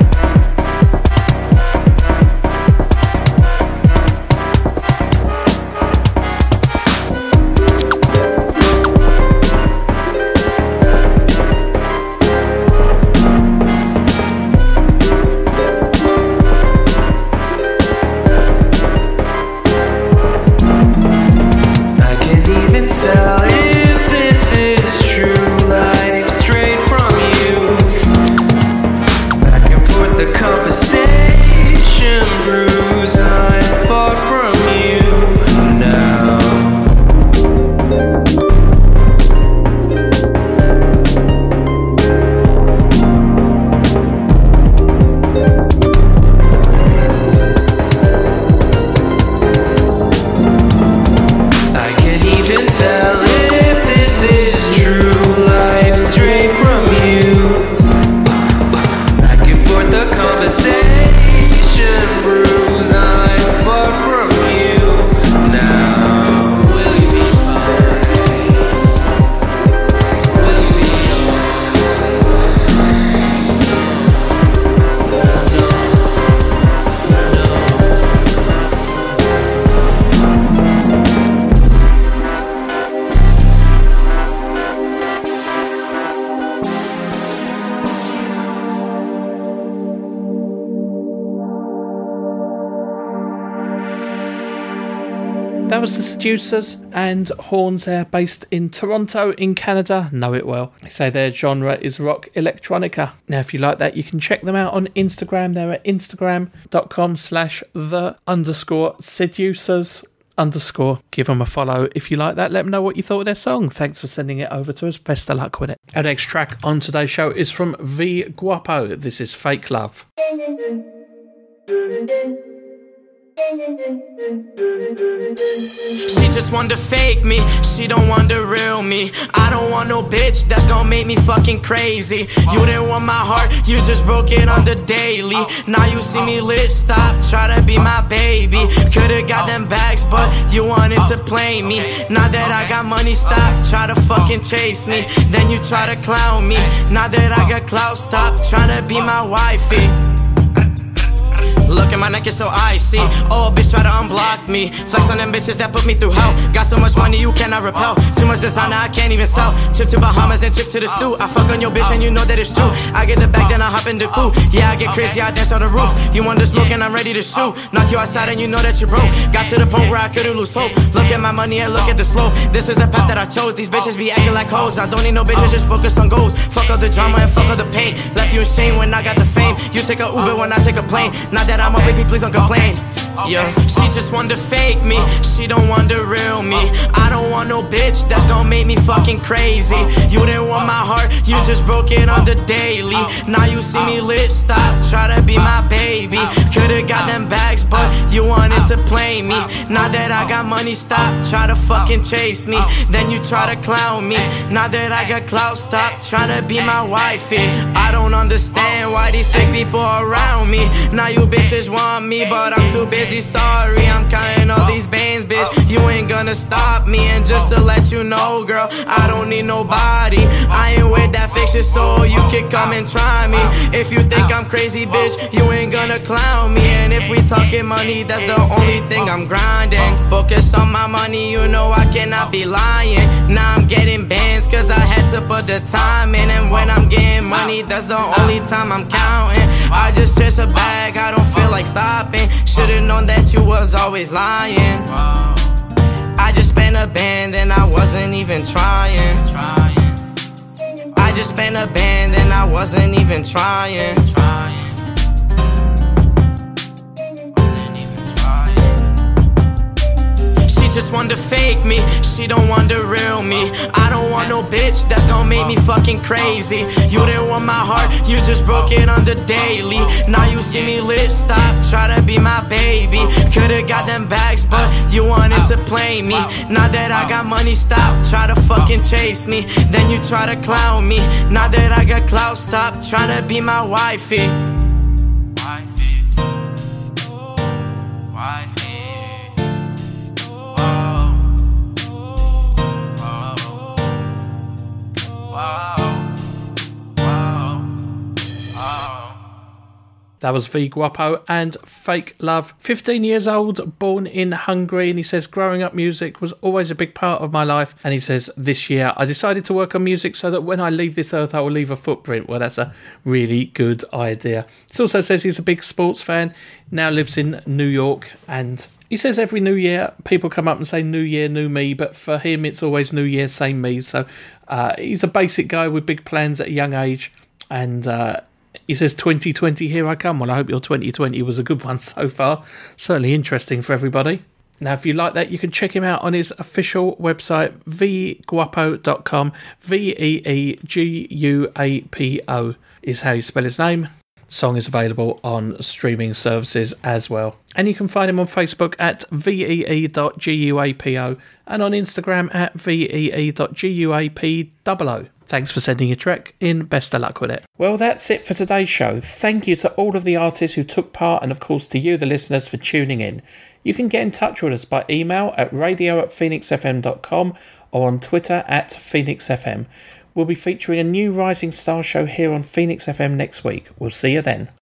That was The Seducers and Horns there, based in Toronto in Canada. Know it well. They say their genre is rock electronica. Now if you like that, you can check them out on Instagram. They're at instagram.com slash the underscore seducers underscore. Give them a follow. If you like that, let them know what you thought of their song. Thanks for sending it over to us. Best of luck with it. Our next track on today's show is from V Guapo. This is Fake Love. She just want to fake me, she don't want the real me. I don't want no bitch that's gonna make me fucking crazy. You didn't want my heart, you just broke it on the daily. Now you see me lit, stop, try to be my baby. Could've got them bags, but you wanted to play me. Now that I got money, stop, try to fucking chase me. Then you try to clown me. Now that I got clout, stop, trying to be my wifey. Look at my neck, it's so icy. Oh, a bitch try to unblock me. Flex on them bitches that put me through hell. Got so much money you cannot repel. Too much designer I can't even sell. Trip to Bahamas and trip to the stew. I fuck on your bitch and you know that it's true. I get the bag then I hop in the coupe. Yeah, I get crazy, I dance on the roof. You want the smoke and I'm ready to shoot. Knock you outside and you know that you're broke. Got to the point where I couldn't lose hope. Look at my money and look at the slope. This is the path that I chose. These bitches be acting like hoes. I don't need no bitches, just focus on goals. Fuck all the drama and fuck all the pain. Left you in shame when I got the fame. You take a Uber when I take a plane. Now that I'm a baby, please don't complain. Yeah, she just want to fake me, she don't want the real me. I don't want no bitch that's gonna make me fucking crazy. You didn't want my heart, you just broke it on the daily. Now you see me lit, stop, try to be my baby. Could've got them bags, but you wanted to play me. Now that I got money, stop, try to fucking chase me. Then you try to clown me. Now that I got clout, stop, try to be my wifey. I don't understand why these fake people around me. Now you bitches want me, but I'm too busy. Sorry, I'm counting all these bands, bitch. You ain't gonna stop me. And just to let you know, girl, I don't need nobody. I ain't with that fake shit, so you can come and try me. If you think I'm crazy, bitch, you ain't gonna clown me. And if we talking money, that's the only thing I'm grinding. Focus on my money, you know I cannot be lying. Now I'm getting bands, cause I had to put the time in. And when I'm getting money, that's the only time I'm counting. I just chase a bag, I don't feel like stopping. Should've known that you was always lying. I just spent a band and I wasn't even trying. I I just been a band and I wasn't even trying. She just want to fake me, she don't want the real me. I don't want no bitch that's gon' make me fucking crazy. You didn't want my heart, you just broke it on the daily. Now you see me lit, stop, try to be my baby. Could've got them bags, but you wanted to play me. Now that I got money, stop, try to fucking chase me. Then you try to clown me. Now that I got clout, stop, try to be my wifey. That was V Guapo and Fake Love. fifteen years old, born in Hungary, and he says growing up music was always a big part of my life. And he says this year I decided to work on music so that when I leave this earth I will leave a footprint. Well, that's a really good idea. He also says he's a big sports fan, now lives in New York, and he says every new year people come up and say new year, new me, but for him it's always new year, same me. So uh, he's a basic guy with big plans at a young age, and uh, he says twenty twenty, here I come. Well, I hope your twenty twenty was a good one so far. Certainly interesting for everybody. Now, if you like that, you can check him out on his official website, v guapo dot com. V E E G U A P O is how you spell his name. Song is available on streaming services as well. And you can find him on Facebook at V E E dot G U A P O and on Instagram at V E E dot G U A P O O. Thanks for sending your track in. Best of luck with it. Well, that's it for today's show. Thank you to all of the artists who took part, and of course to you, the listeners, for tuning in. You can get in touch with us by email at radio at phoenix f m dot com or on Twitter at phoenix f m. We'll be featuring a new Rising Star show here on Phoenix F M next week. We'll see you then.